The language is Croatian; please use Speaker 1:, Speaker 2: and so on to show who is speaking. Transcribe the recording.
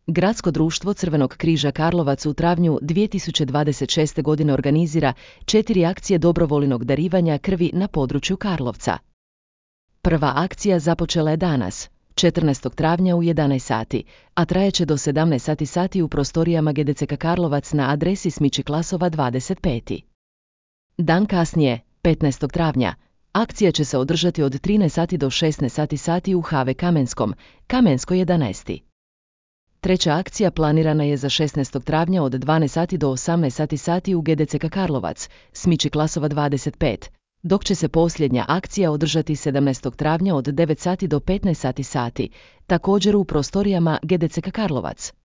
Speaker 1: Gradsko društvo Crvenog križa Karlovac u travnju 2026. godine organizira 4 akcije dobrovoljnog darivanja krvi na području Karlovca. Prva akcija započela je danas, 14. travnja u 11 sati, a trajeće do 17 sati u prostorijama GDCK Karlovac na adresi Smići Klasova 25. Dan kasnije, 15. travnja, akcija će se održati od 13 sati do 16 sati u HV Kamenskom, Kamensko 11. Treća akcija planirana je za 16. travnja od 12 sati do 18 sati u GDCK Karlovac, Smići Klasova 25, dok će se posljednja akcija održati 17. travnja od 9 sati do 15 sati, također u prostorijama GDCK Karlovac.